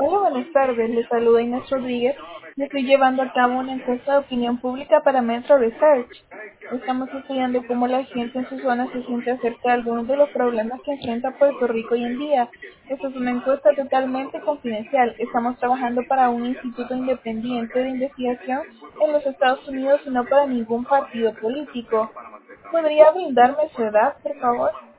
Hola, buenas tardes. Les saluda Inés Rodríguez y estoy llevando a cabo una encuesta de opinión pública para Metro Research. Estamos estudiando cómo la gente en su zona se siente acerca de algunos de los problemas que enfrenta Puerto Rico hoy en día. Esta es una encuesta totalmente confidencial. Estamos trabajando para un instituto independiente de investigación en los Estados Unidos y no para ningún partido político. ¿Podría brindarme su edad, por favor?